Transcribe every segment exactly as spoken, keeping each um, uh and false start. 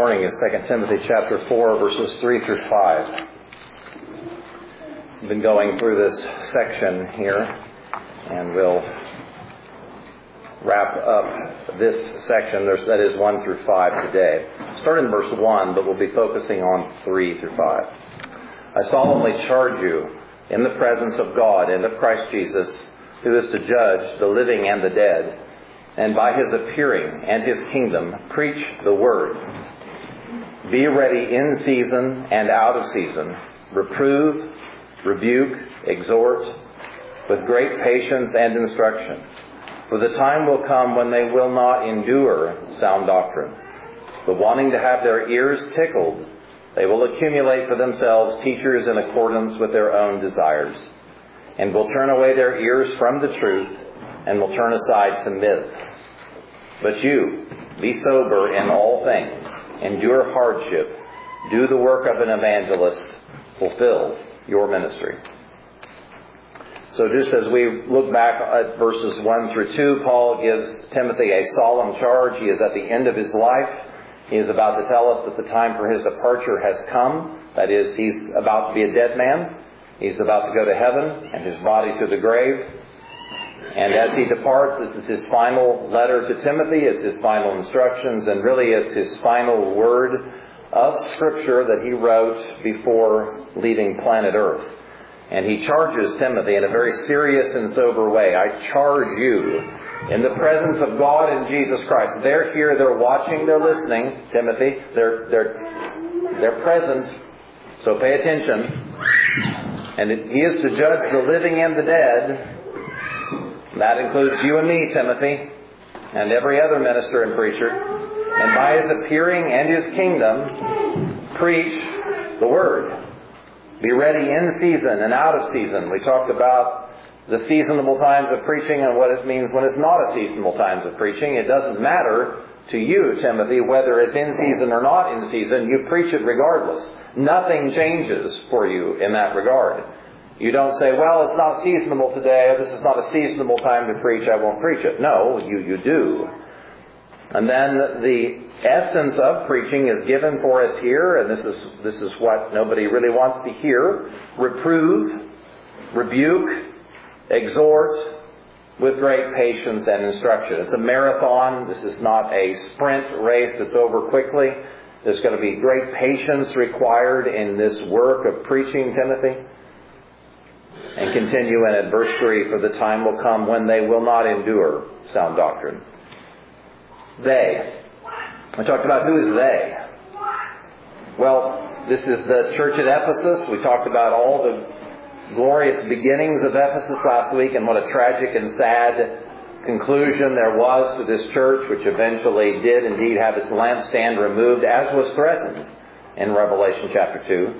morning is Second Timothy chapter four, verses three through five. We've been going through this section here, and we'll wrap up this section. There's, that is one through five today. Start in verse one, but we'll be focusing on three through five. I solemnly charge you in the presence of God and of Christ Jesus, who is to judge the living and the dead, and by his appearing and his kingdom, preach the word. Be ready in season and out of season. Reprove, rebuke, exhort, with great patience and instruction. For the time will come when they will not endure sound doctrine, but wanting to have their ears tickled, they will accumulate for themselves teachers in accordance with their own desires, and will turn away their ears from the truth, and will turn aside to myths. But you, be sober in all things, endure hardship, do the work of an evangelist, fulfill your ministry. So just as we look back at verses one through two, Paul gives Timothy a solemn charge. He is at the end of his life. He is about to tell us that the time for his departure has come. That is, he's about to be a dead man. He's about to go to heaven and his body to the grave. And as he departs, this is his final letter to Timothy. It's his final instructions, and really it's his final word of Scripture that he wrote before leaving planet Earth. And he charges Timothy in a very serious and sober way. I charge you in the presence of God and Jesus Christ. They're here, they're watching, they're listening, Timothy. They're, they're, they're present, so pay attention. And he is to judge the living and the dead. That includes you and me, Timothy, and every other minister and preacher. And by his appearing and his kingdom, preach the word. Be ready in season and out of season. We talked about the seasonable times of preaching and what it means when it's not a seasonable times of preaching. It doesn't matter to you, Timothy, whether it's in season or not in season. You preach it regardless. Nothing changes for you in that regard. You don't say, well, it's not seasonable today. This is not a seasonable time to preach. I won't preach it. No, you, you do. And then the essence of preaching is given for us here, and this is this is what nobody really wants to hear. Reprove, rebuke, exhort, with great patience and instruction. It's a marathon. This is not a sprint race that's over quickly. There's going to be great patience required in this work of preaching, Timothy. And continue in it, verse three, for the time will come when they will not endure sound doctrine. They. I talked about who is they. Well, this is the church at Ephesus. We talked about all the glorious beginnings of Ephesus last week and what a tragic and sad conclusion there was to this church, which eventually did indeed have its lampstand removed, as was threatened in Revelation chapter two.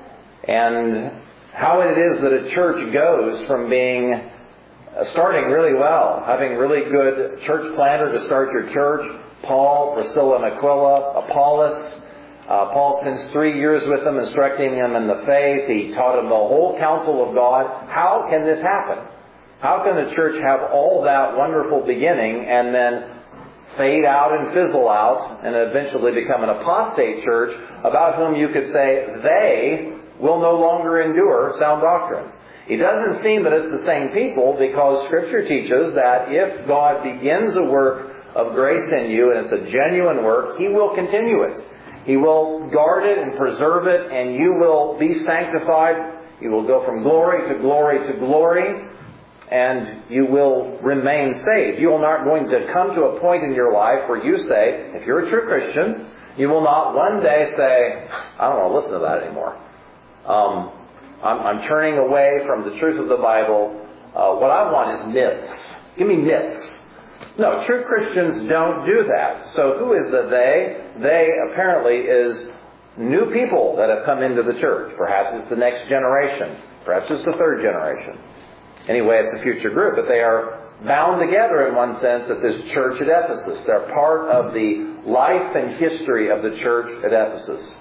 And how it is that a church goes from being uh, starting really well, having really good church planner to start your church, Paul, Priscilla and Aquila, Apollos. Uh, Paul spends three years with them, instructing them in the faith. He taught them the whole counsel of God. How can this happen? How can a church have all that wonderful beginning and then fade out and fizzle out and eventually become an apostate church about whom you could say they will no longer endure sound doctrine? It doesn't seem that it's the same people, because Scripture teaches that if God begins a work of grace in you and it's a genuine work, He will continue it. He will guard it and preserve it, and you will be sanctified. You will go from glory to glory to glory, and you will remain saved. You are not going to come to a point in your life where you say, if you're a true Christian, you will not one day say, I don't want to listen to that anymore. Um, I'm, I'm turning away from the truth of the Bible. Uh, what I want is myths. Give me myths. No, true Christians don't do that. So who is the they? They apparently is new people that have come into the church. Perhaps it's the next generation. Perhaps it's the third generation. Anyway, it's a future group, but they are bound together in one sense at this church at Ephesus. They're part of the life and history of the church at Ephesus.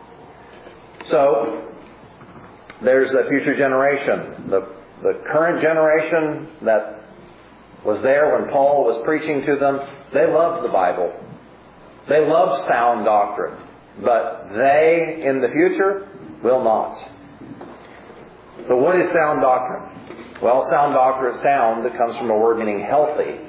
So there's a future generation. The, the current generation that was there when Paul was preaching to them, they loved the Bible. They love sound doctrine, but they, in the future, will not. So what is sound doctrine? Well, sound doctrine, sound, that comes from a word meaning healthy.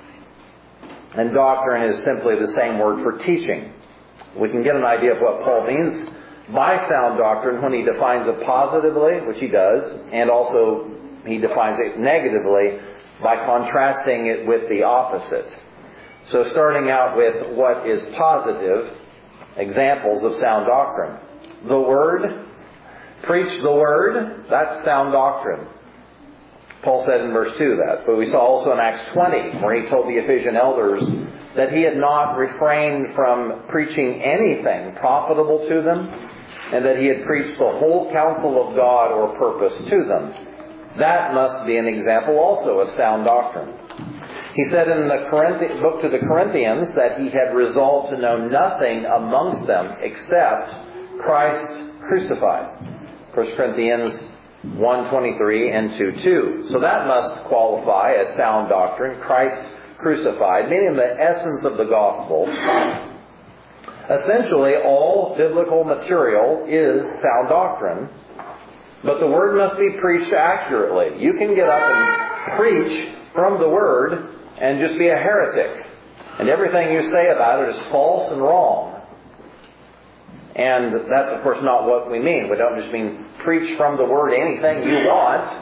And doctrine is simply the same word for teaching. We can get an idea of what Paul means by sound doctrine when he defines it positively, which he does, and also he defines it negatively by contrasting it with the opposite. So starting out with what is positive, examples of sound doctrine. The Word, preach the Word, that's sound doctrine. Paul said in verse two that. But we saw also in Acts twenty, where he told the Ephesian elders that he had not refrained from preaching anything profitable to them, and that he had preached the whole counsel of God or purpose to them. That must be an example also of sound doctrine. He said in the Corinthi- book to the Corinthians that he had resolved to know nothing amongst them except Christ crucified. First Corinthians one twenty-three and two two. So that must qualify as sound doctrine, Christ crucified, meaning the essence of the gospel. Essentially, all biblical material is sound doctrine, but the Word must be preached accurately. You can get up and preach from the Word and just be a heretic, and everything you say about it is false and wrong. And that's, of course, not what we mean. We don't just mean preach from the Word anything you want,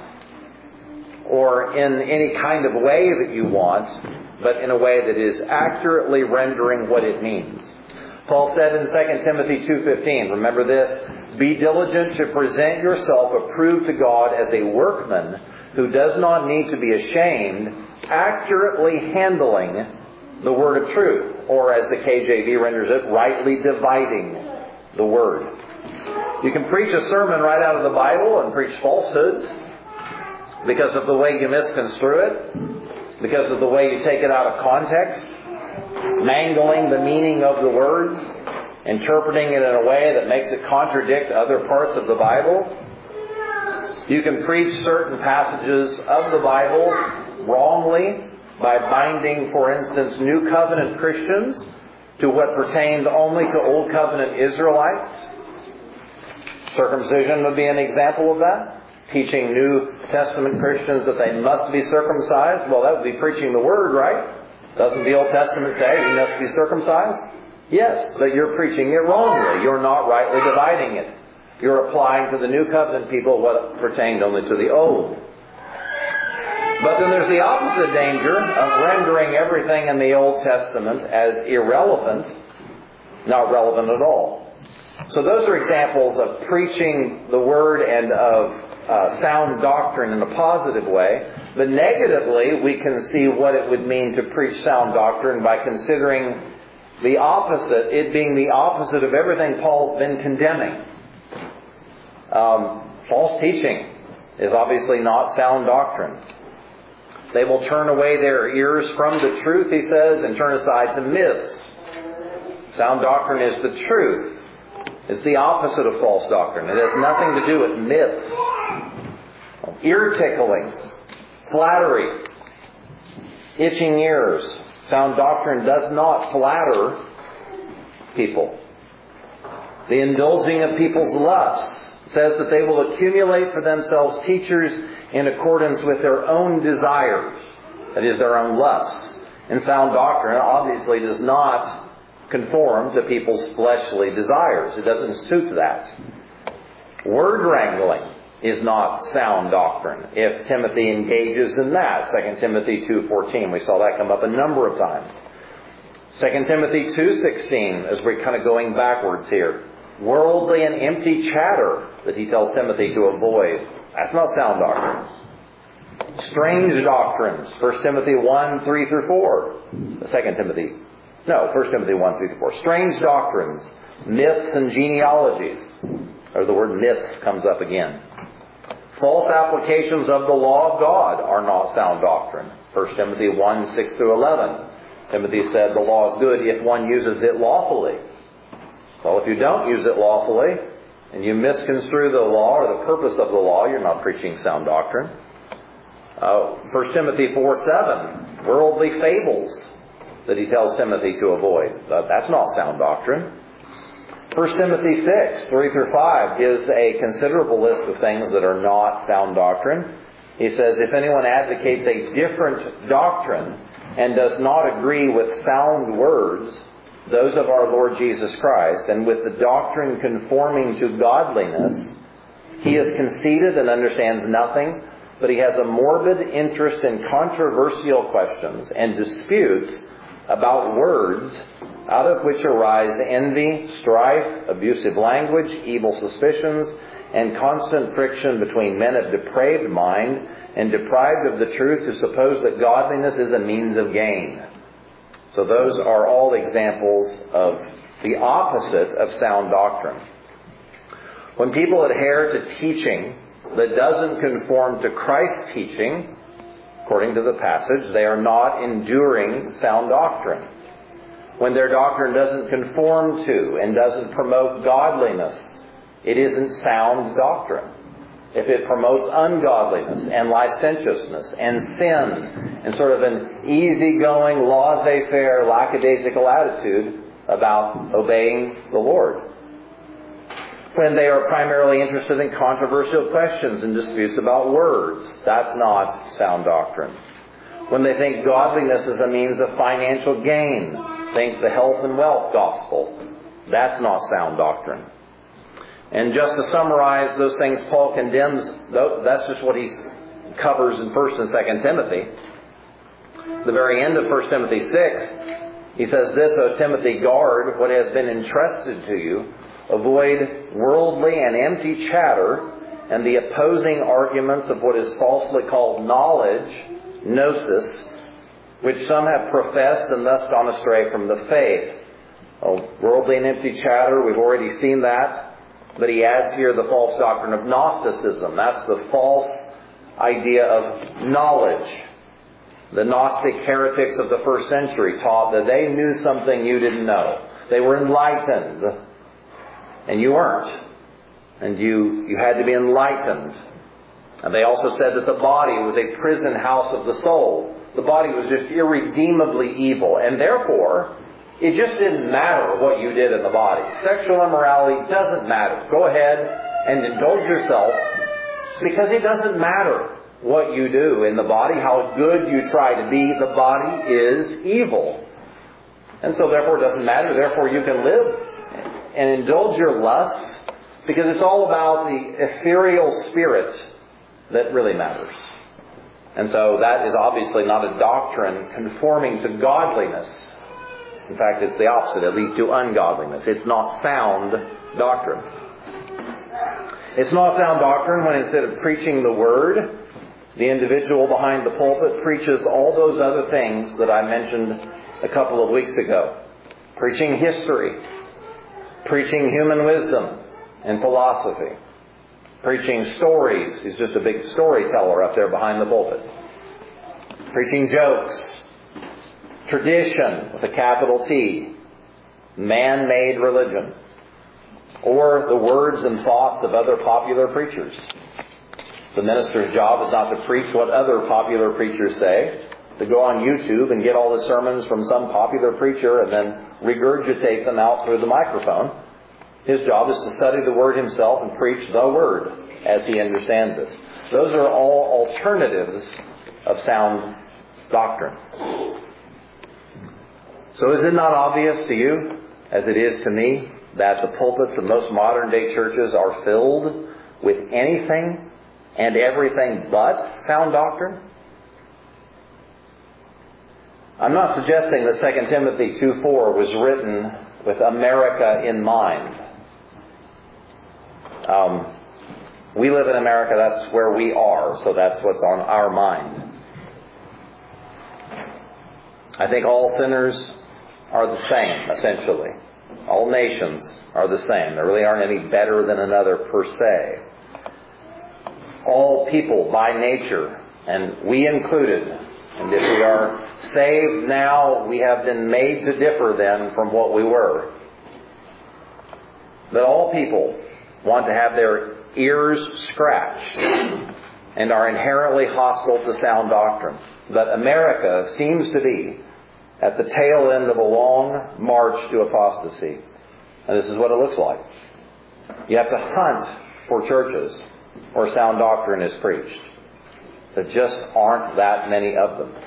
or in any kind of way that you want, but in a way that is accurately rendering what it means. Paul said in Second Timothy two fifteen, remember this, be diligent to present yourself approved to God as a workman who does not need to be ashamed, accurately handling the word of truth, or as the K J V renders it, rightly dividing the Word. You can preach a sermon right out of the Bible and preach falsehoods because of the way you misconstrue it, because of the way you take it out of context, mangling the meaning of the words, interpreting it in a way that makes it contradict other parts of the Bible. You can preach certain passages of the Bible wrongly by binding, for instance, New Covenant Christians to what pertained only to Old Covenant Israelites. Circumcision would be an example of that. Teaching New Testament Christians that they must be circumcised. Well, that would be preaching the Word, right? Doesn't the Old Testament say you must be circumcised? Yes, but you're preaching it wrongly. You're not rightly dividing it. You're applying to the New Covenant people what pertained only to the Old. But then there's the opposite danger of rendering everything in the Old Testament as irrelevant, not relevant at all. So those are examples of preaching the Word and of uh, sound doctrine in a positive way. But negatively, we can see what it would mean to preach sound doctrine by considering the opposite, it being the opposite of everything Paul's been condemning. Um, false teaching is obviously not sound doctrine. They will turn away their ears from the truth, he says, and turn aside to myths. Sound doctrine is the truth. It's the opposite of false doctrine. It has nothing to do with myths. Ear-tickling, flattery, itching ears. Sound doctrine does not flatter people. The indulging of people's lusts says that they will accumulate for themselves teachers in accordance with their own desires, that is, their own lusts. And sound doctrine obviously does not conform to people's fleshly desires. It doesn't suit that. Word wrangling is not sound doctrine. If Timothy engages in that, Second Timothy two fourteen, we saw that come up a number of times. Second Timothy two sixteen, as we're kind of going backwards here. Worldly and empty chatter that he tells Timothy to avoid. That's not sound doctrine. Strange doctrines. First Timothy one, three through four. Second Timothy. No, First Timothy one, three through four. Strange doctrines. Myths and genealogies. Or the word myths comes up again. False applications of the law of God are not sound doctrine. First Timothy one, six through eleven. Timothy said the law is good if one uses it lawfully. Well, if you don't use it lawfully, and you misconstrue the law or the purpose of the law, you're not preaching sound doctrine. Uh, First Timothy four seven, worldly fables. that he tells Timothy to avoid. That's not sound doctrine. First Timothy six, three through five gives a considerable list of things that are not sound doctrine. He says, if anyone advocates a different doctrine and does not agree with sound words, those of our Lord Jesus Christ, and with the doctrine conforming to godliness, he is conceited and understands nothing, but he has a morbid interest in controversial questions and disputes about words, out of which arise envy, strife, abusive language, evil suspicions, and constant friction between men of depraved mind and deprived of the truth, who suppose that godliness is a means of gain. So those are all examples of the opposite of sound doctrine. When people adhere to teaching that doesn't conform to Christ's teaching, according to the passage, they are not enduring sound doctrine. When their doctrine doesn't conform to and doesn't promote godliness, it isn't sound doctrine. If it promotes ungodliness and licentiousness and sin and sort of an easygoing, laissez-faire, lackadaisical attitude about obeying the Lord. When they are primarily interested in controversial questions and disputes about words, that's not sound doctrine. When they think godliness is a means of financial gain, think the health and wealth gospel, that's not sound doctrine. And just to summarize those things Paul condemns, that's just what he covers in First and Second Timothy. The very end of First Timothy six, he says this, O Timothy, guard what has been entrusted to you. Avoid worldly and empty chatter and the opposing arguments of what is falsely called knowledge, gnosis, which some have professed and thus gone astray from the faith. Oh, worldly and empty chatter, we've already seen that. But he adds here the false doctrine of Gnosticism. That's the false idea of knowledge. The Gnostic heretics of the first century taught that they knew something you didn't know. They were enlightened. And you weren't. And you, you had to be enlightened. And they also said that the body was a prison house of the soul. The body was just irredeemably evil. And therefore, it just didn't matter what you did in the body. Sexual immorality doesn't matter. Go ahead and indulge yourself, because it doesn't matter what you do in the body, how good you try to be. The body is evil. And so therefore it doesn't matter. Therefore you can live and indulge your lusts, because it's all about the ethereal spirit that really matters. And so that is obviously not a doctrine conforming to godliness. In fact, it's the opposite. It leads to ungodliness. It's not sound doctrine. It's not sound doctrine when instead of preaching the Word, the individual behind the pulpit preaches all those other things that I mentioned a couple of weeks ago. Preaching history. Preaching human wisdom and philosophy. Preaching stories. He's just a big storyteller up there behind the pulpit. Preaching jokes. Tradition with a capital T. Man-made religion. Or the words and thoughts of other popular preachers. The minister's job is not to preach what other popular preachers say, to go on YouTube and get all the sermons from some popular preacher and then regurgitate them out through the microphone. His job is to study the Word himself and preach the Word as he understands it. Those are all alternatives of sound doctrine. So is it not obvious to you, as it is to me, that the pulpits of most modern day churches are filled with anything and everything but sound doctrine? I'm not suggesting that Second Timothy two four was written with America in mind. Um, we live in America, that's where we are, so that's what's on our mind. I think all sinners are the same, essentially. All nations are the same. There really aren't any better than another per se. All people by nature, and we included, and if we are saved now, we have been made to differ then from what we were. But all people want to have their ears scratched and are inherently hostile to sound doctrine. But America seems to be at the tail end of a long march to apostasy. And this is what it looks like. You have to hunt for churches where sound doctrine is preached. There just aren't that many of them.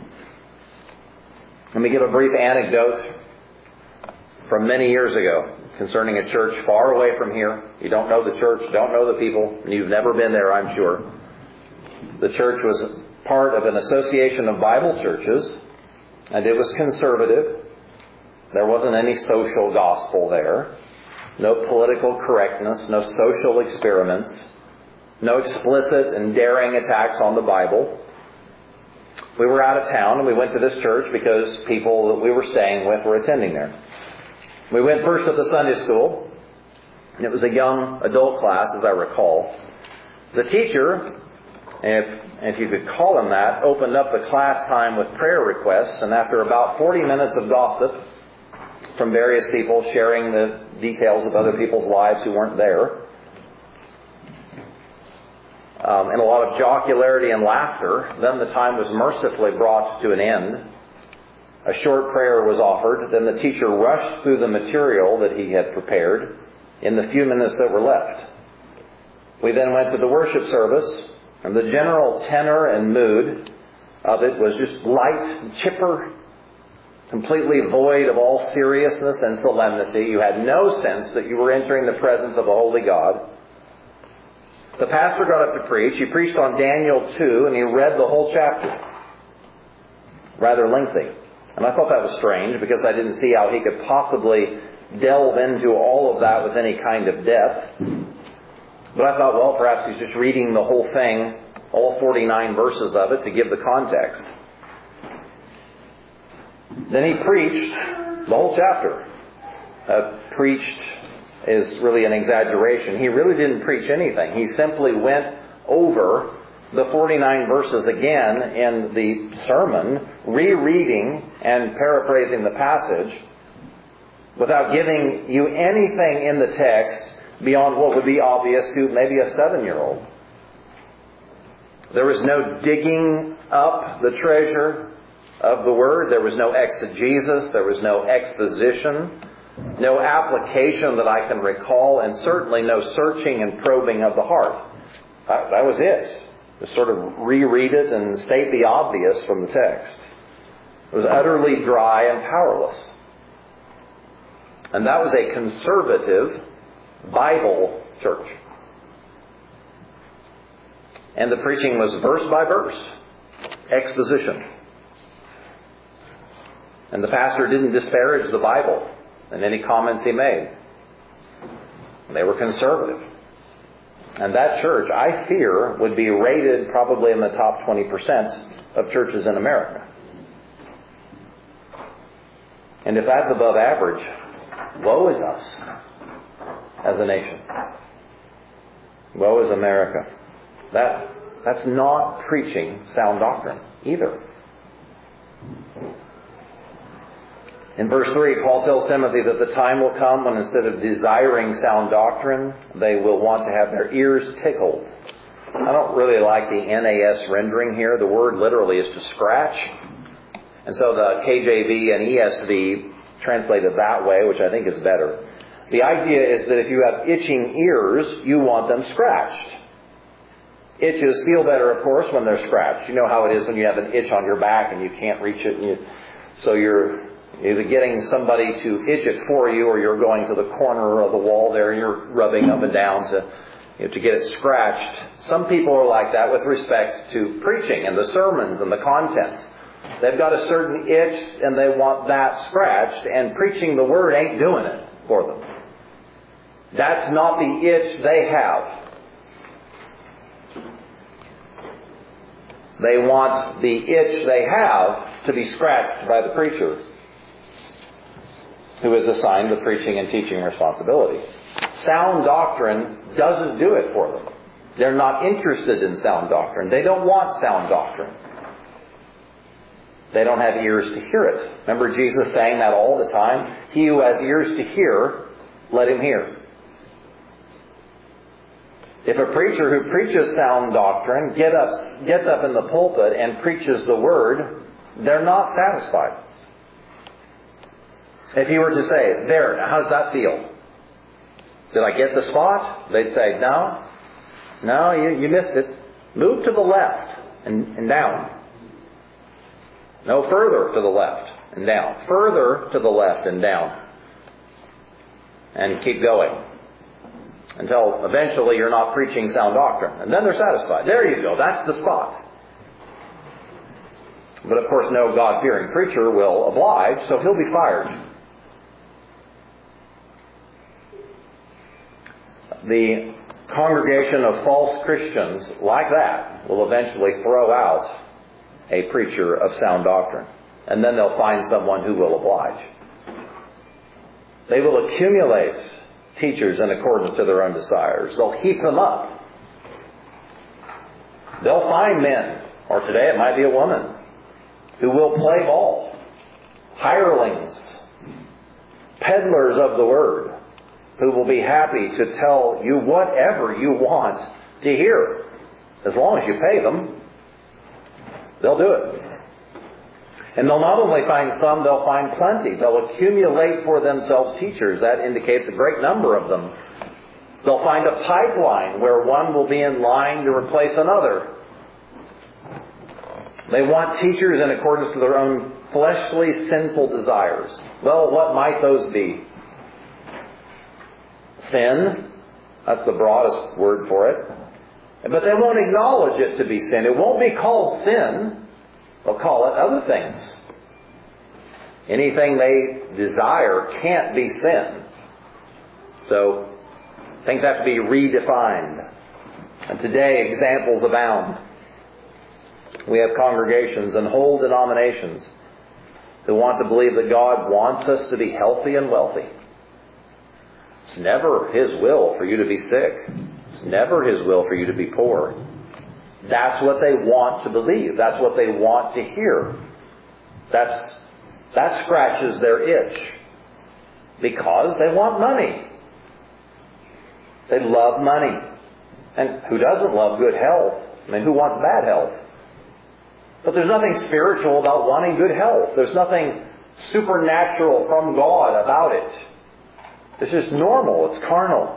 Let me give a brief anecdote from many years ago concerning a church far away from here. You don't know the church, don't know the people, and you've never been there, I'm sure. The church was part of an association of Bible churches, and it was conservative. There wasn't any social gospel there. No political correctness, no social experiments, no explicit and daring attacks on the Bible. We were out of town and we went to this church because people that we were staying with were attending there. We went first to the Sunday school, and it was a young adult class, as I recall. The teacher, if, if you could call him that, opened up the class time with prayer requests, and after about forty minutes of gossip from various people sharing the details of other people's lives who weren't there, um, and a lot of jocularity and laughter, then the time was mercifully brought to an end. A short prayer was offered. Then the teacher rushed through the material that he had prepared in the few minutes that were left. We then went to the worship service, and the general tenor and mood of it was just light and chipper, completely void of all seriousness and solemnity. You had no sense that you were entering the presence of a holy God. The pastor got up to preach. He preached on Daniel two, and he read the whole chapter. Rather lengthy. And I thought that was strange because I didn't see how he could possibly delve into all of that with any kind of depth. But I thought, well, perhaps he's just reading the whole thing, all forty-nine verses of it, to give the context. Then he preached the whole chapter. Uh, preached is really an exaggeration. He really didn't preach anything. He simply went over the forty-nine verses again in the sermon, rereading and paraphrasing the passage without giving you anything in the text beyond what would be obvious to maybe a seven-year-old. There was no digging up the treasure of the Word. There was no exegesis. There was no exposition. No application that I can recall, and certainly no searching and probing of the heart. That, that was it. Just sort of reread it and state the obvious from the text. It was utterly dry and powerless. And that was a conservative Bible church. And the preaching was verse by verse. Exposition. And the pastor didn't disparage the Bible in any comments he made. They were conservative. And that church, I fear, would be rated probably in the top twenty percent of churches in America. And if that's above average, woe is us as a nation. Woe is America. That, that's not preaching sound doctrine either. In verse three, Paul tells Timothy that the time will come when instead of desiring sound doctrine, they will want to have their ears tickled. I don't really like the N A S rendering here. The word literally is to scratch. And so the K J V and E S V translate it that way, which I think is better. The idea is that if you have itching ears, you want them scratched. Itches feel better, of course, when they're scratched. You know how it is when you have an itch on your back and you can't reach it. And you, so you're either getting somebody to itch it for you, or you're going to the corner of the wall there and you're rubbing up and down to, you know, to get it scratched. Some people are like that with respect to preaching and the sermons and the content. They've got a certain itch and they want that scratched, and preaching the Word ain't doing it for them. That's not the itch they have. They want the itch they have to be scratched by the preacher, who is assigned the preaching and teaching responsibility. Sound doctrine doesn't do it for them. They're not interested in sound doctrine. They don't want sound doctrine. They don't have ears to hear it. Remember Jesus saying that all the time? He who has ears to hear, let him hear. If a preacher who preaches sound doctrine get up, gets up in the pulpit and preaches the Word, they're not satisfied. If you were to say, there, now how does that feel? Did I get the spot? They'd say, no. No, you, you missed it. Move to the left and, and down. No, further to the left and down. Further to the left and down. And keep going. Until eventually you're not preaching sound doctrine. And then they're satisfied. There you go. That's the spot. But of course no God-fearing preacher will oblige, so he'll be fired. The congregation of false Christians like that will eventually throw out a preacher of sound doctrine. And then they'll find someone who will oblige. They will accumulate teachers in accordance to their own desires. They'll heap them up. They'll find men, or today it might be a woman, who will play ball. Hirelings. Peddlers of the word, who will be happy to tell you whatever you want to hear. As long as you pay them, they'll do it. And they'll not only find some, they'll find plenty. They'll accumulate for themselves teachers. That indicates a great number of them. They'll find a pipeline where one will be in line to replace another. They want teachers in accordance to their own fleshly, sinful desires. Well, what might those be? Sin. That's the broadest word for it. But they won't acknowledge it to be sin. It won't be called sin. They'll call it other things. Anything they desire can't be sin. So, things have to be redefined. And today, examples abound. We have congregations and whole denominations who want to believe that God wants us to be healthy and wealthy. It's never His will for you to be sick. It's never His will for you to be poor. That's what they want to believe. That's what they want to hear. That's, that scratches their itch. Because they want money. They love money. And who doesn't love good health? I mean, who wants bad health? But there's nothing spiritual about wanting good health. There's nothing supernatural from God about it. It's just normal. It's carnal.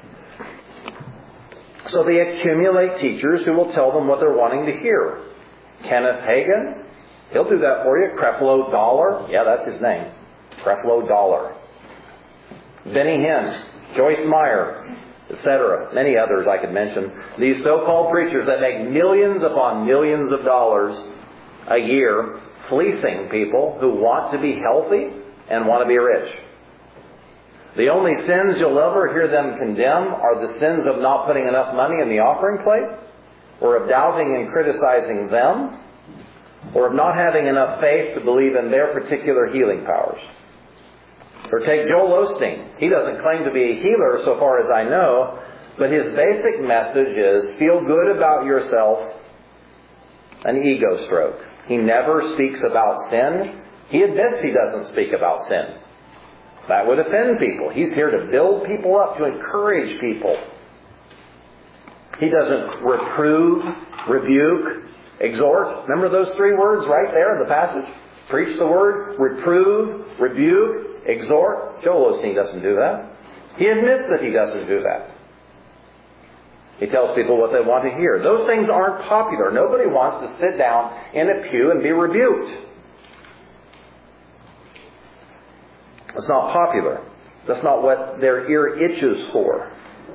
So they accumulate teachers who will tell them what they're wanting to hear. Kenneth Hagin, he'll do that for you. Creflo Dollar, yeah, that's his name. Creflo Dollar. Benny Hinn, Joyce Meyer, et cetera. Many others I could mention. These so-called preachers that make millions upon millions of dollars a year fleecing people who want to be healthy and want to be rich. The only sins you'll ever hear them condemn are the sins of not putting enough money in the offering plate, or of doubting and criticizing them, or of not having enough faith to believe in their particular healing powers. Or take Joel Osteen. He doesn't claim to be a healer so far as I know, but his basic message is feel good about yourself, an ego stroke. He never speaks about sin. He admits he doesn't speak about sin. That would offend people. He's here to build people up, to encourage people. He doesn't reprove, rebuke, exhort. Remember those three words right there in the passage? Preach the word, reprove, rebuke, exhort. Joel Osteen doesn't do that. He admits that he doesn't do that. He tells people what they want to hear. Those things aren't popular. Nobody wants to sit down in a pew and be rebuked. It's not popular. That's not what their ear itches for.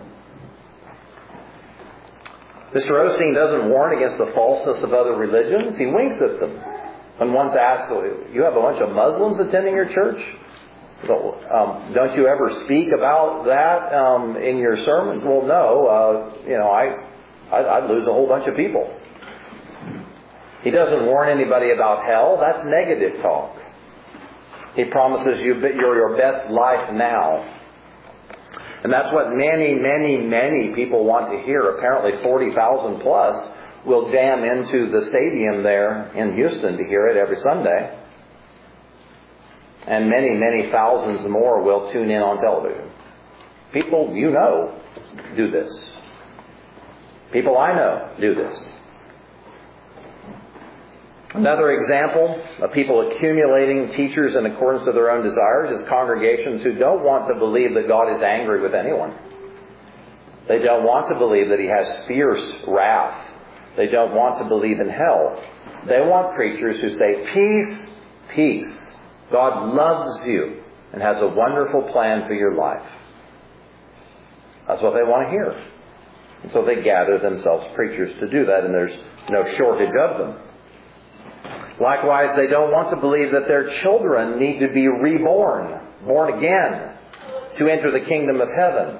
Mister Osteen doesn't warn against the falseness of other religions. He winks at them. When one's asked, you have a bunch of Muslims attending your church? So, um, don't you ever speak about that um, in your sermons? Well, no. Uh, you know, I, I'd, I'd lose a whole bunch of people. He doesn't warn anybody about hell. That's negative talk. He promises you your, your best life now. And that's what many, many, many people want to hear. Apparently forty thousand plus will jam into the stadium there in Houston to hear it every Sunday. And many, many thousands more will tune in on television. People you know do this. People I know do this. Another example of people accumulating teachers in accordance to their own desires is congregations who don't want to believe that God is angry with anyone. They don't want to believe that He has fierce wrath. They don't want to believe in hell. They want preachers who say, peace, peace. God loves you and has a wonderful plan for your life. That's what they want to hear. And so they gather themselves preachers to do that, and there's no shortage of them. Likewise, they don't want to believe that their children need to be reborn, born again, to enter the kingdom of heaven.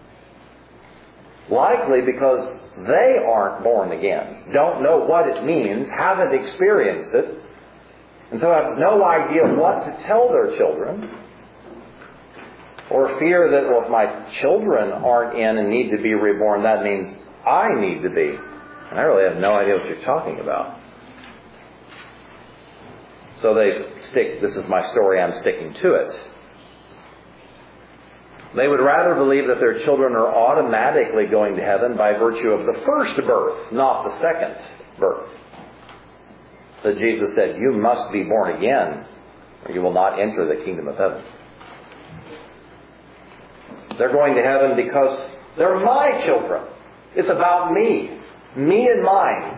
Likely because they aren't born again, don't know what it means, haven't experienced it, and so have no idea what to tell their children. Or fear that, well, if my children aren't in and need to be reborn, that means I need to be. And I really have no idea what you're talking about. So they stick, this is my story, I'm sticking to it. They would rather believe that their children are automatically going to heaven by virtue of the first birth, not the second birth. That Jesus said, you must be born again, or you will not enter the kingdom of heaven. They're going to heaven because they're my children. It's about me. Me and mine.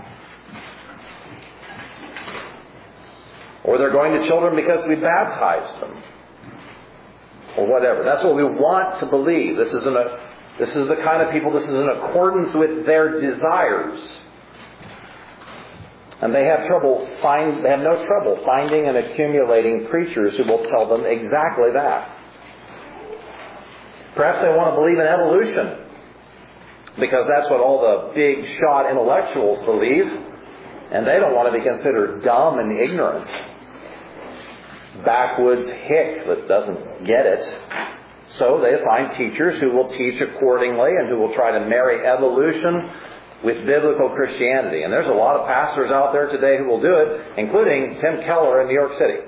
Or they're going to children because we baptized them. Or whatever. That's what we want to believe. This is, an, a, this is the kind of people, this is in accordance with their desires. And they have trouble find, they have no trouble finding and accumulating preachers who will tell them exactly that. Perhaps they want to believe in evolution, because that's what all the big shot intellectuals believe, and they don't want to be considered dumb and ignorant. Backwoods hick that doesn't get it. So they find teachers who will teach accordingly and who will try to marry evolution with biblical Christianity. And there's a lot of pastors out there today who will do it, including Tim Keller in New York City.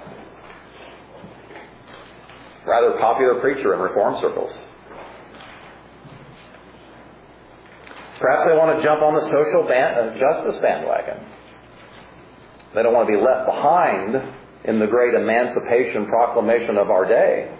Rather popular preacher in reform circles. Perhaps they want to jump on the social ban- uh, justice bandwagon. They don't want to be left behind in the great emancipation proclamation of our day.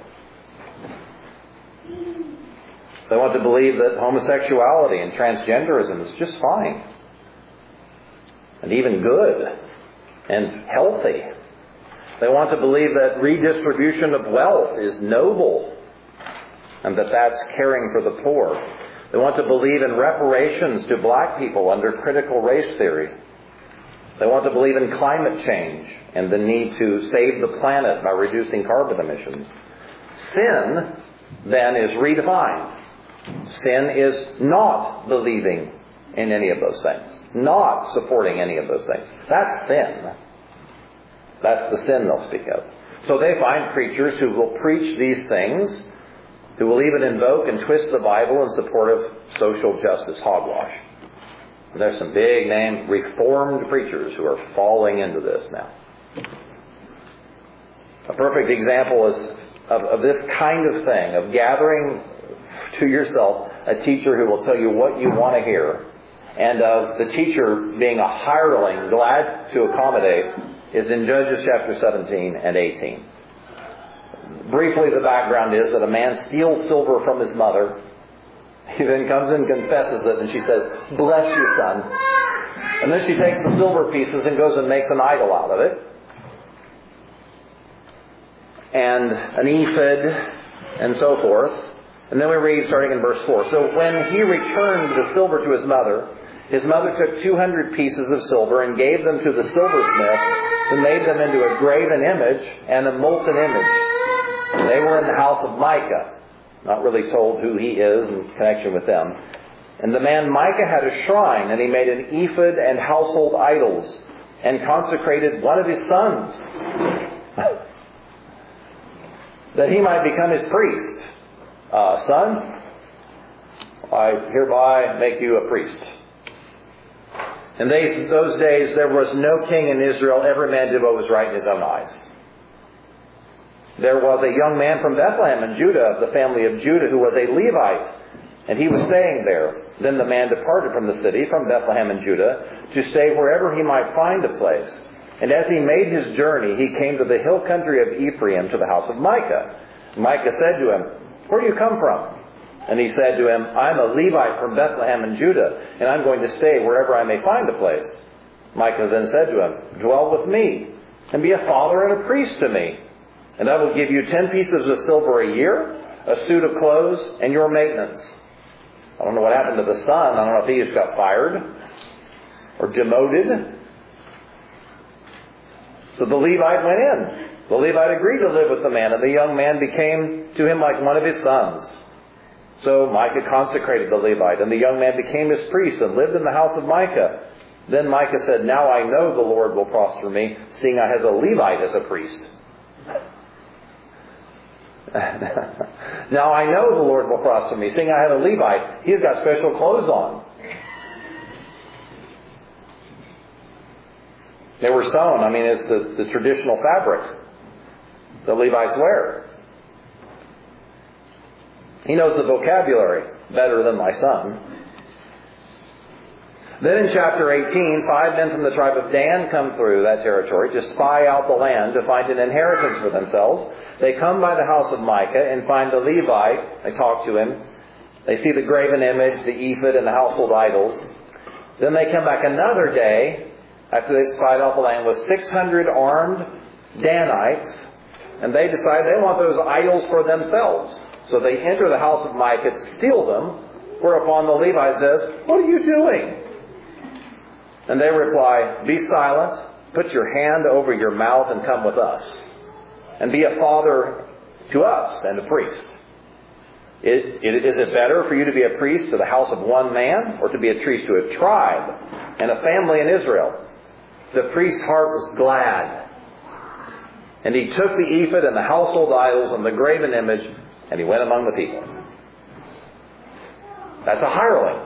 They want to believe that homosexuality and transgenderism is just fine. And even good. And healthy. They want to believe that redistribution of wealth is noble. And that that's caring for the poor. They want to believe in reparations to black people under critical race theory. They want to believe in climate change and the need to save the planet by reducing carbon emissions. Sin, then, is redefined. Sin is not believing in any of those things. Not supporting any of those things. That's sin. That's the sin they'll speak of. So they find preachers who will preach these things, who will even invoke and twist the Bible in support of social justice hogwash. And there's some big name Reformed preachers who are falling into this now. A perfect example is of, of this kind of thing, of gathering to yourself a teacher who will tell you what you want to hear, and of the teacher being a hireling glad to accommodate, is in Judges chapter seventeen and eighteen. Briefly, the background is that a man steals silver from his mother. He then comes and confesses it, and she says, "Bless you, son." And then she takes the silver pieces and goes and makes an idol out of it. And an ephod, and so forth. And then we read starting in verse four. So when he returned the silver to his mother, his mother took two hundred pieces of silver and gave them to the silversmith, who made them into a graven image and a molten image. And they were in the house of Micah. Not really told who he is in connection with them. And the man Micah had a shrine, and he made an ephod and household idols, and consecrated one of his sons, that he might become his priest. Uh, son, I hereby make you a priest. In these, those days there was no king in Israel. Every man did what was right in his own eyes. There was a young man from Bethlehem in Judah, of the family of Judah, who was a Levite, and he was staying there. Then the man departed from the city, from Bethlehem in Judah, to stay wherever he might find a place. And as he made his journey, he came to the hill country of Ephraim, to the house of Micah. Micah said to him, "Where do you come from?" And he said to him, "I am a Levite from Bethlehem in Judah, and I'm going to stay wherever I may find a place." Micah then said to him, "Dwell with me, and be a father and a priest to me. And I will give you ten pieces of silver a year, a suit of clothes, and your maintenance." I don't know what happened to the son. I don't know if he just got fired or demoted. So the Levite went in. The Levite agreed to live with the man, and the young man became to him like one of his sons. So Micah consecrated the Levite, and the young man became his priest and lived in the house of Micah. Then Micah said, "Now I know the Lord will prosper me, seeing I has a Levite as a priest." Now I know the Lord will prosper me, seeing I have a Levite. He's got special clothes on. They were sewn. I mean, it's the, the traditional fabric that Levites wear. He knows the vocabulary better than my son. Then in chapter eighteen, five men from the tribe of Dan come through that territory to spy out the land to find an inheritance for themselves. They come by the house of Micah and find the Levite. They talk to him. They see the graven image, the ephod, and the household idols. Then they come back another day after they spied out the land with six hundred armed Danites, and they decide they want those idols for themselves. So they enter the house of Micah to steal them, whereupon the Levite says, "What are you doing?" And they reply, "Be silent, put your hand over your mouth and come with us, and be a father to us and a priest. It, it, is it better for you to be a priest to the house of one man, or to be a priest to a tribe and a family in Israel?" The priest's heart was glad. And he took the ephod and the household idols and the graven image, and he went among the people. That's a hireling.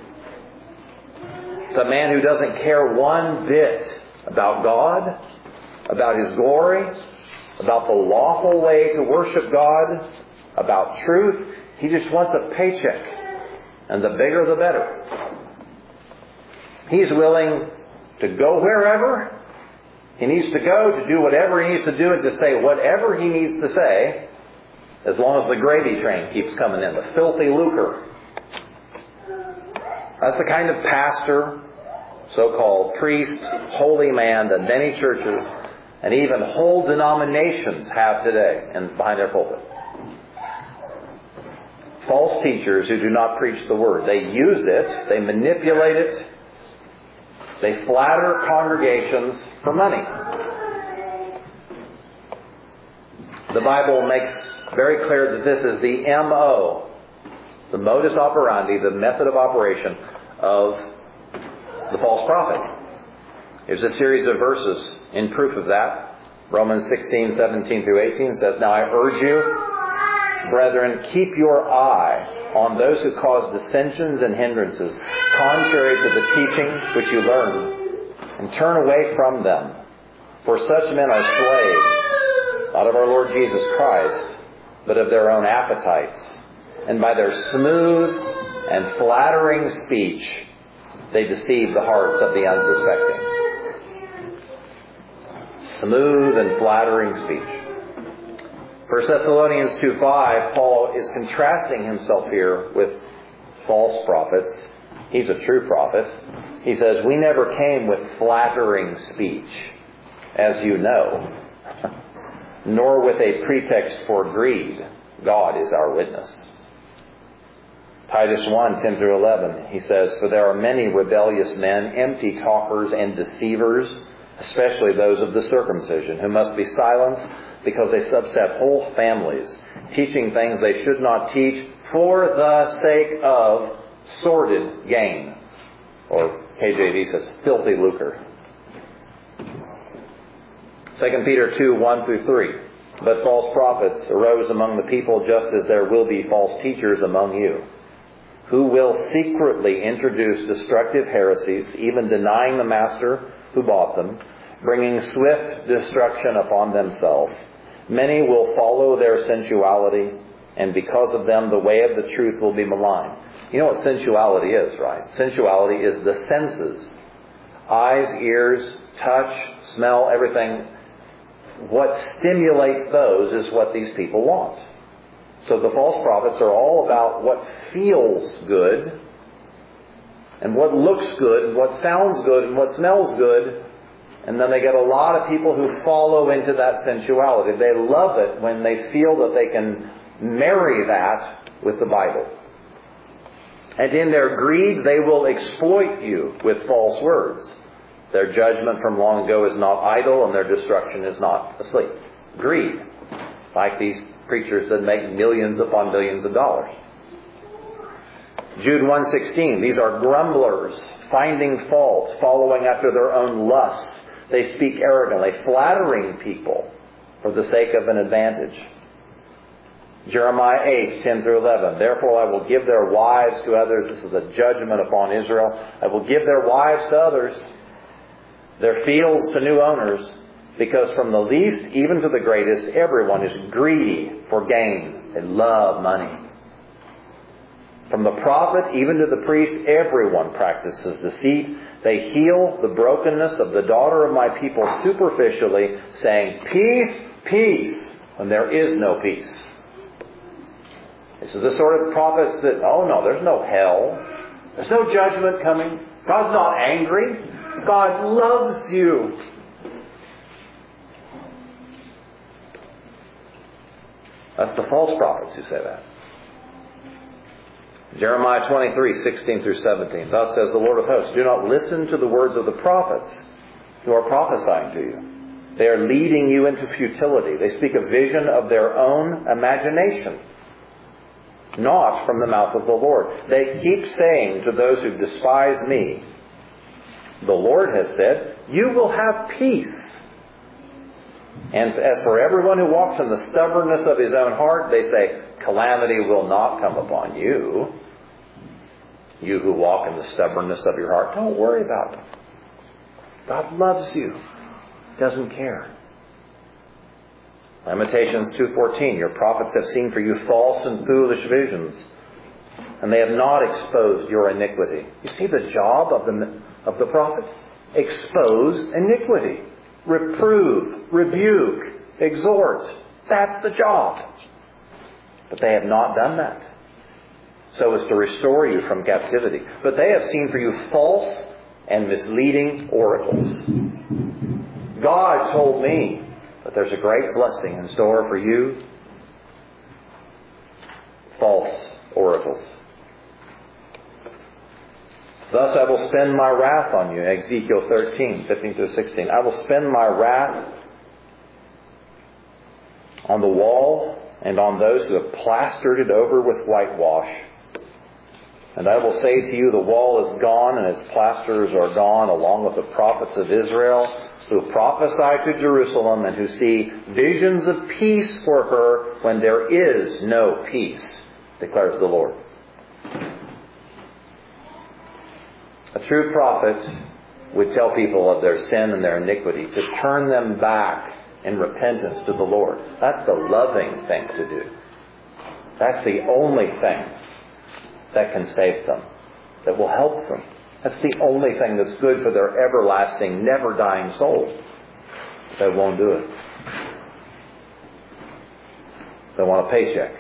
It's a man who doesn't care one bit about God, about His glory, about the lawful way to worship God, about truth. He just wants a paycheck. And the bigger the better. He's willing to go wherever he needs to go, to do whatever he needs to do, and to say whatever he needs to say, as long as the gravy train keeps coming in, the filthy lucre. That's the kind of pastor, so-called priest, holy man that many churches and even whole denominations have today and behind their pulpit. False teachers who do not preach the Word. They use it, they manipulate it, they flatter congregations for money. The Bible makes very clear that this is the M O, the modus operandi, the method of operation of the false prophet. Here's a series of verses in proof of that. Romans sixteen, seventeen through eighteen says, "Now I urge you, brethren, keep your eye on those who cause dissensions and hindrances, contrary to the teaching which you learned, and turn away from them. For such men are slaves, not of our Lord Jesus Christ, but of their own appetites. And by their smooth and flattering speech, they deceive the hearts of the unsuspecting." Smooth and flattering speech. First Thessalonians two five, Paul is contrasting himself here with false prophets. He's a true prophet. He says, "We never came with flattering speech, as you know, nor with a pretext for greed. God is our witness." Titus one, ten through eleven, he says, "For there are many rebellious men, empty talkers and deceivers, especially those of the circumcision, who must be silenced because they upset whole families, teaching things they should not teach for the sake of sordid gain." Or K J V says, filthy lucre. Second Peter two, one through three. "But false prophets arose among the people, just as there will be false teachers among you, who will secretly introduce destructive heresies, even denying the master who bought them, bringing swift destruction upon themselves. Many will follow their sensuality, and because of them the way of the truth will be maligned." You know what sensuality is, right? Sensuality is the senses eyes, ears, touch, smell, everything. What stimulates those is what these people want. So the false prophets are all about what feels good, and what looks good, and what sounds good, and what smells good. And then they get a lot of people who follow into that sensuality. They love it when they feel that they can marry that with the Bible. And in their greed, they will exploit you with false words. Their judgment from long ago is not idle, and their destruction is not asleep. Greed. Like these preachers that make millions upon millions of dollars. Jude one sixteen, these are grumblers, finding fault, following after their own lusts. They speak arrogantly, flattering people for the sake of an advantage. Jeremiah eight, ten through eleven. Therefore I will give their wives to others. This is a judgment upon Israel. I will give their wives to others, their fields to new owners, because from the least even to the greatest, everyone is greedy for gain. They love money. From the prophet even to the priest, everyone practices deceit. They heal the brokenness of the daughter of my people superficially, saying, peace, peace, when there is no peace. This is the sort of prophets that, oh no, there's no hell. There's no judgment coming. God's not angry. God loves you. That's the false prophets who say that. Jeremiah twenty-three, sixteen through seventeen. Thus says the Lord of hosts, do not listen to the words of the prophets who are prophesying to you. They are leading you into futility. They speak a vision of their own imagination, not from the mouth of the Lord. They keep saying to those who despise me, the Lord has said, you will have peace. And as for everyone who walks in the stubbornness of his own heart, they say, calamity will not come upon you. You who walk in the stubbornness of your heart, don't worry about it. God loves you. Doesn't care. Lamentations two fourteen, your prophets have seen for you false and foolish visions, and they have not exposed your iniquity. You see the job of the, of the prophet? Expose iniquity. Reprove, rebuke, exhort. That's the job. But they have not done that, so as to restore you from captivity. But they have seen for you false and misleading oracles. God told me that there's a great blessing in store for you. False oracles. Thus I will spend my wrath on you. Ezekiel thirteen, fifteen through sixteen. I will spend my wrath on the wall and on those who have plastered it over with whitewash. And I will say to you, the wall is gone and its plasters are gone, along with the prophets of Israel, who prophesy to Jerusalem and who see visions of peace for her when there is no peace, declares the Lord. A true prophet would tell people of their sin and their iniquity, to turn them back in repentance to the Lord. That's the loving thing to do. That's the only thing that can save them, that will help them. That's the only thing that's good for their everlasting, never-dying soul. They won't do it. They want a paycheck.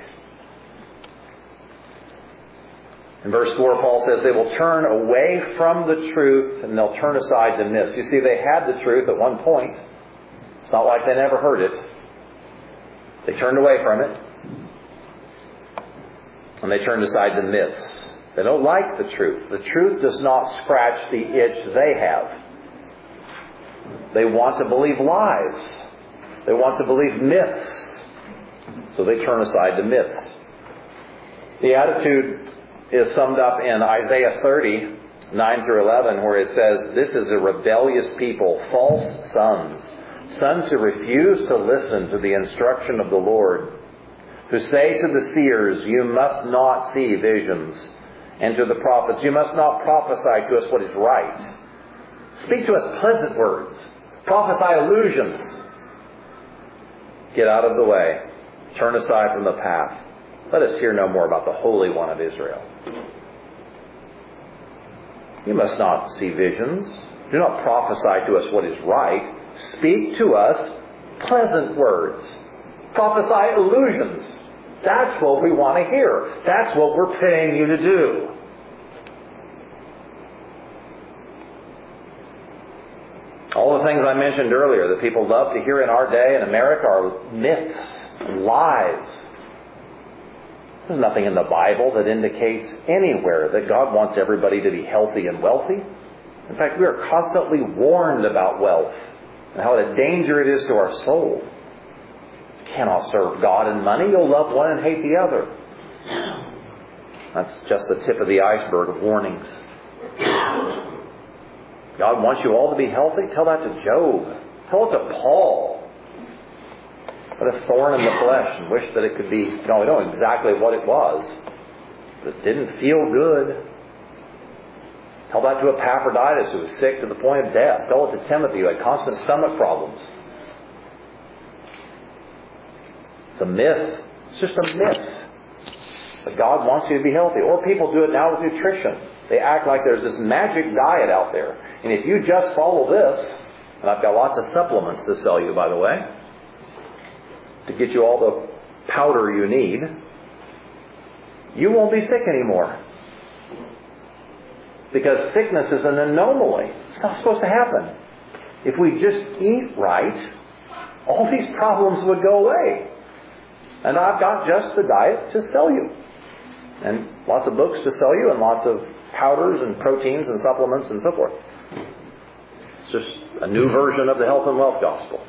In verse four, Paul says they will turn away from the truth and they'll turn aside to myths. You see, they had the truth at one point. It's not like they never heard it. They turned away from it. And they turned aside to myths. They don't like the truth. The truth does not scratch the itch they have. They want to believe lies. They want to believe myths. So they turn aside to myths. The attitude is summed up in Isaiah thirty, nine through eleven, where it says, this is a rebellious people, false sons, sons who refuse to listen to the instruction of the Lord, who say to the seers, you must not see visions, and to the prophets, you must not prophesy to us what is right. Speak to us pleasant words. Prophesy illusions. Get out of the way. Turn aside from the path. Let us hear no more about the Holy One of Israel. You must not see visions. Do not prophesy to us what is right. Speak to us pleasant words. Prophesy illusions. That's what we want to hear. That's what we're paying you to do. All the things I mentioned earlier that people love to hear in our day in America are myths and lies. There's nothing in the Bible that indicates anywhere that God wants everybody to be healthy and wealthy. In fact, we are constantly warned about wealth and how a danger it is to our soul. You cannot serve God and money. You'll love one and hate the other. That's just the tip of the iceberg of warnings. God wants you all to be healthy? Tell that to Job. Tell it to Paul. What a thorn in the flesh, and wish that it could be... No, we don't know exactly what it was. But it didn't feel good. Tell that to Epaphroditus, who was sick to the point of death. Tell it to Timothy, who had constant stomach problems. It's a myth. It's just a myth. But God wants you to be healthy. Or people do it now with nutrition. They act like there's this magic diet out there. And if you just follow this, and I've got lots of supplements to sell you, by the way, to get you all the powder you need, you won't be sick anymore. Because sickness is an anomaly. It's not supposed to happen. If we just eat right, all these problems would go away. And I've got just the diet to sell you. And lots of books to sell you, and lots of powders and proteins and supplements and so forth. It's just a new version of the health and wealth gospel.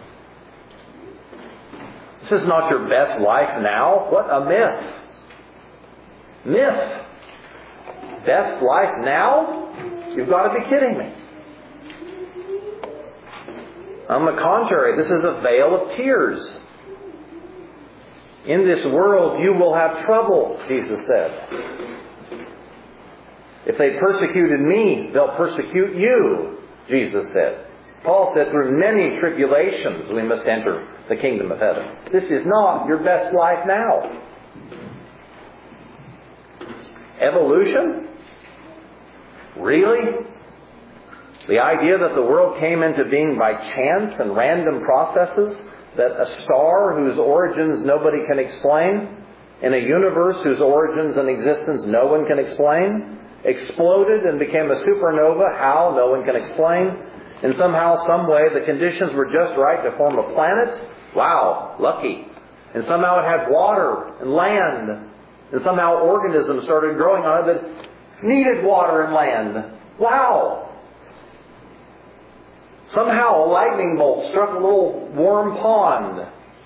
This is not your best life now. What a myth. Myth. Best life now? You've got to be kidding me. On the contrary, this is a vale of tears. In this world you will have trouble, Jesus said. If they persecuted me, they'll persecute you, Jesus said. Paul said, through many tribulations we must enter the kingdom of heaven. This is not your best life now. Evolution? Really? The idea that the world came into being by chance and random processes? That a star whose origins nobody can explain, in a universe whose origins and existence no one can explain, exploded and became a supernova, how no one can explain, and somehow, some way, the conditions were just right to form a planet? Wow, lucky. And somehow it had water and land, and somehow organisms started growing on it that needed water and land. Wow! Somehow a lightning bolt struck a little warm pond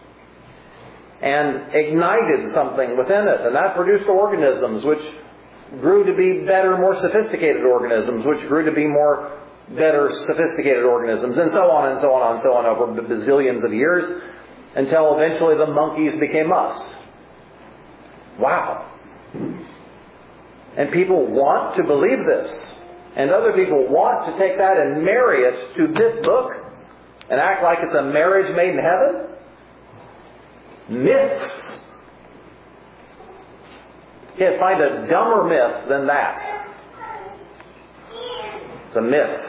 and ignited something within it. And that produced organisms which grew to be better, more sophisticated organisms, which grew to be more better, sophisticated organisms, and so on and so on and so on over bazillions of years, until eventually the monkeys became us. Wow. And people want to believe this. And other people want to take that and marry it to this book and act like it's a marriage made in heaven. Myths. You can't find a dumber myth than that. It's a myth.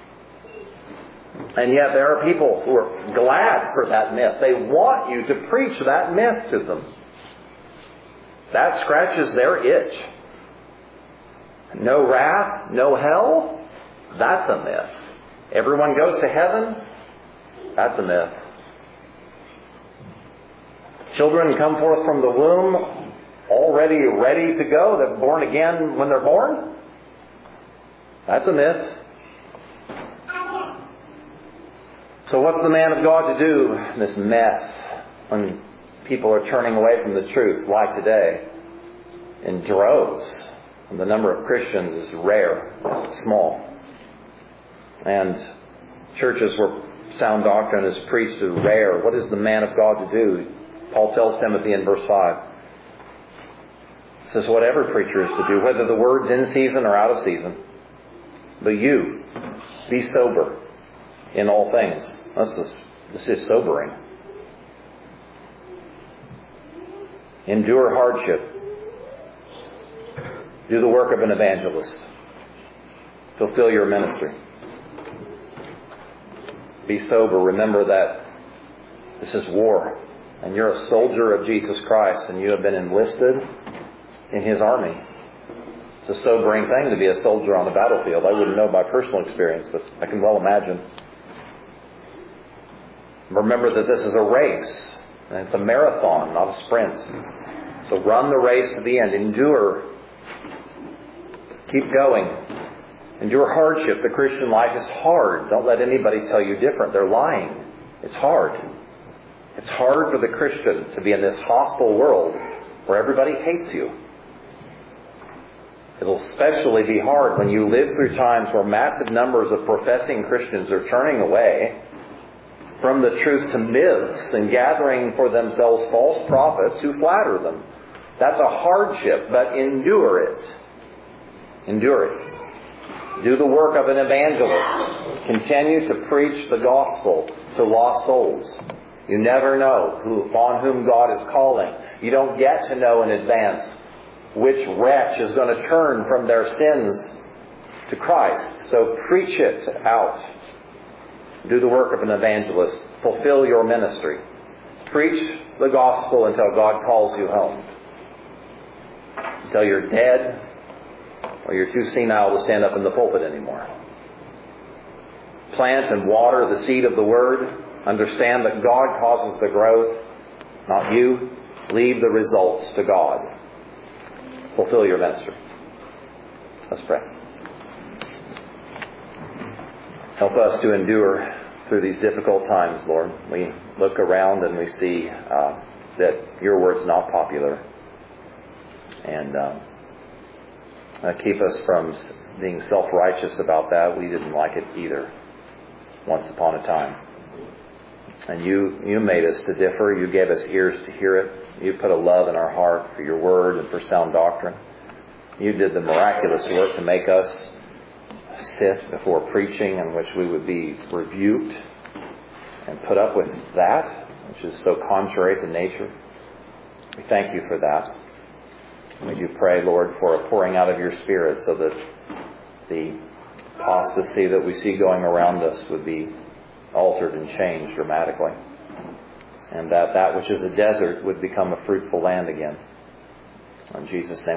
And yet there are people who are glad for that myth. They want you to preach that myth to them. That scratches their itch. No wrath, no hell? That's a myth. Everyone goes to heaven? That's a myth. Children come forth from the womb already ready to go. They're born again when they're born? That's a myth. So what's the man of God to do in this mess when people are turning away from the truth like today in droves? And the number of Christians is rare, it's small. And churches where sound doctrine is preached is rare. What is the man of God to do? Paul tells Timothy in verse five. He says, whatever preacher is to do, whether the word's in season or out of season. But you, be sober in all things. This is, this is sobering. Endure hardship. Do the work of an evangelist. Fulfill your ministry. Be sober. Remember that this is war. And you're a soldier of Jesus Christ, and you have been enlisted in His army. It's a sobering thing to be a soldier on the battlefield. I wouldn't know by personal experience, but I can well imagine. Remember that this is a race, and it's a marathon, not a sprint. So run the race to the end. Endure. Keep going. Endure hardship. The Christian life is hard. Don't let anybody tell you different. They're lying. It's hard. It's hard for the Christian to be in this hostile world where everybody hates you. It'll especially be hard when you live through times where massive numbers of professing Christians are turning away from the truth to myths and gathering for themselves false prophets who flatter them. That's a hardship, but endure it. Endure it. Do the work of an evangelist. Continue to preach the gospel to lost souls. You never know who, upon whom God is calling. You don't get to know in advance which wretch is going to turn from their sins to Christ. So preach it out. Do the work of an evangelist. Fulfill your ministry. Preach the gospel until God calls you home. Until you're dead or you're too senile to stand up in the pulpit anymore. Plant and water the seed of the Word. Understand that God causes the growth, not you. Leave the results to God. Fulfill your ministry. Let's pray. Help us to endure through these difficult times, Lord. We look around and we see uh, that your word's not popular. And uh, uh, keep us from being self-righteous about that. We didn't like it either, once upon a time. And you, you made us to differ. You gave us ears to hear it. You put a love in our heart for your word and for sound doctrine. You did the miraculous work to make us sit before preaching in which we would be rebuked and put up with that, which is so contrary to nature. We thank you for that. We do pray, Lord, for a pouring out of your Spirit so that the apostasy that we see going around us would be altered and changed dramatically. And that that which is a desert would become a fruitful land again. In Jesus' name.